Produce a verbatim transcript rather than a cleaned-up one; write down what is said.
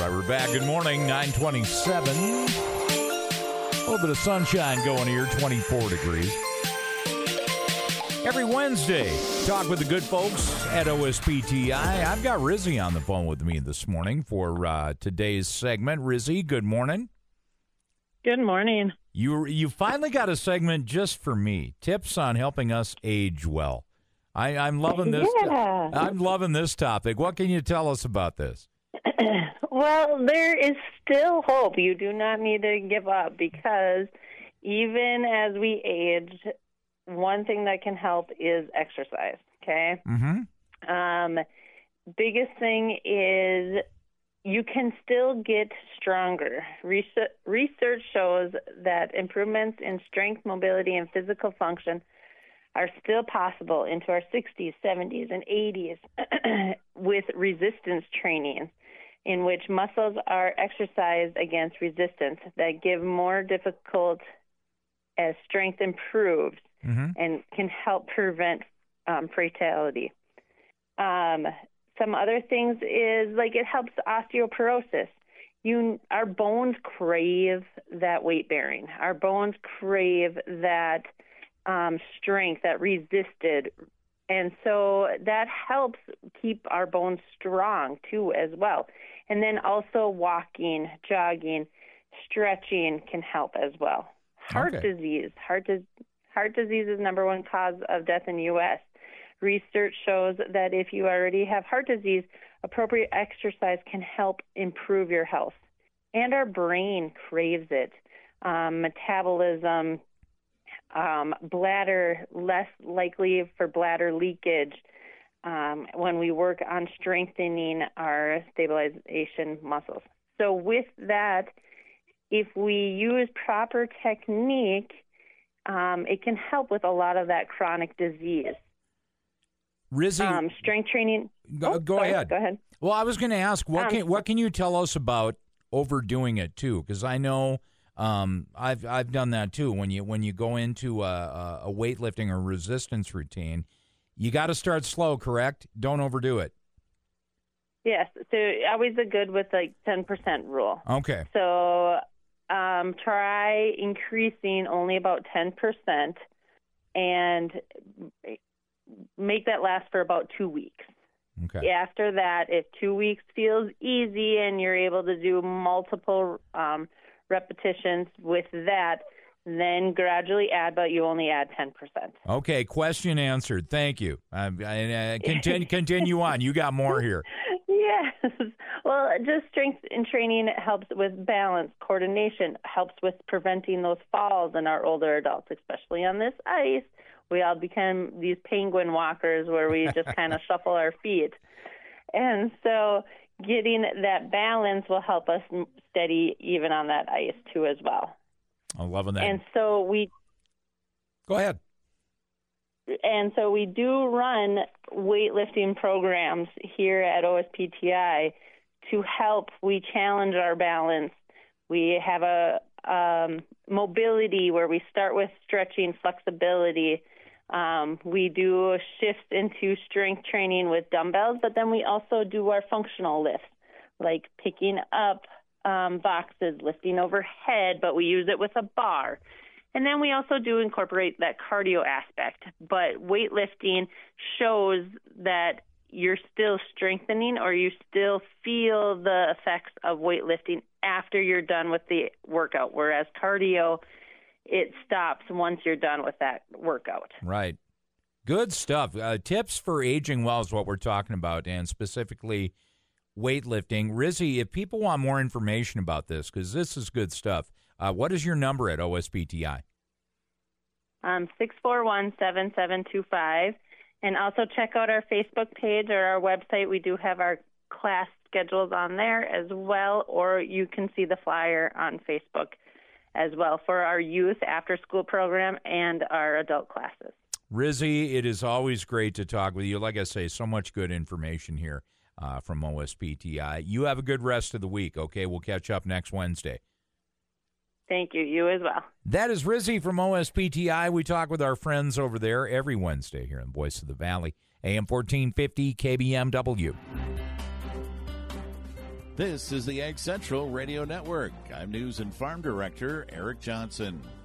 right, we're back. Good morning, nine twenty-seven. A little bit of sunshine going here, twenty-four degrees. Every Wednesday, talk with the good folks at O S P T I. I've got Rizzy on the phone with me this morning for uh, today's segment. Rizzy, good morning. Good morning. You you finally got a segment just for me. Tips on helping us age well. I, I'm loving this. Yeah. I'm loving this topic. What can you tell us about this? Well, there is still hope. You do not need to give up because even as we age, one thing that can help is exercise. Okay. Mm-hmm. Um, biggest thing is you can still get stronger. Research, research shows that improvements in strength, mobility, and physical function are still possible into our sixties, seventies, and eighties with resistance training, in which muscles are exercised against resistance that give more difficult as strength improves mm-hmm. and can help prevent um, fatality. Um, some other things is like it helps osteoporosis. You, our bones crave that weight bearing. Our bones crave that um, strength, that resisted. And so that helps keep our bones strong, too, as well. And then also walking, jogging, stretching can help as well. Heart Okay. disease. Heart, dis- heart disease is number one cause of death in the U S Research shows that if you already have heart disease, appropriate exercise can help improve your health. And our brain craves it. Um, metabolism, um, bladder, less likely for bladder leakage um, when we work on strengthening our stabilization muscles. So with that, if we use proper technique, um, it can help with a lot of that chronic disease. Rizzy, Um, strength training. go, oh, go sorry, ahead. Go ahead. Well, I was going to ask, what Um, can what can you tell us about overdoing it too? Because I know um, I've I've done that too. When you when you go into a, a weightlifting or resistance routine, you got to start slow. Correct? Don't overdo it. Yes. So always a good with like ten percent rule. Okay. So um, try increasing only about ten percent and make that last for about two weeks. Okay. After that, if two weeks feels easy and you're able to do multiple um, repetitions with that, then gradually add, but you only add ten percent. Okay. Question answered. Thank you. Uh, uh, continue continue on. You got more here. Yes. Well, just strength and training helps with balance, coordination, helps with preventing those falls in our older adults, especially on this ice. We all become these penguin walkers where we just kind of shuffle our feet. And so getting that balance will help us steady even on that ice, too, as well. I'm loving that. And so we Go ahead. And so we do run weightlifting programs here at O S P T I to help. We challenge our balance. We have a um, mobility where we start with stretching, flexibility. Um, we do shifts into strength training with dumbbells, but then we also do our functional lifts, like picking up um, boxes, lifting overhead, but we use it with a bar. And then we also do incorporate that cardio aspect. But weightlifting shows that you're still strengthening or you still feel the effects of weightlifting after you're done with the workout, whereas cardio, it stops once you're done with that workout. Right. Good stuff. Uh, tips for aging well is what we're talking about, and specifically weightlifting. Rizzy, if people want more information about this, because this is good stuff, uh, what is your number at O S P T I? Um, six four one, seven seven two five. And also check out our Facebook page or our website. We do have our class schedules on there as well, or you can see the flyer on Facebook as well for our youth after-school program and our adult classes. Rizzy, it is always great to talk with you. Like I say, so much good information here uh, from O S P T I. You have a good rest of the week, okay? We'll catch up next Wednesday. Thank you. You as well. That is Rizzy from O S P T I. We talk with our friends over there every Wednesday here in Voice of the Valley. A M fourteen fifty K B M W. This is the Ag Central Radio Network. I'm News and Farm Director Eric Johnson.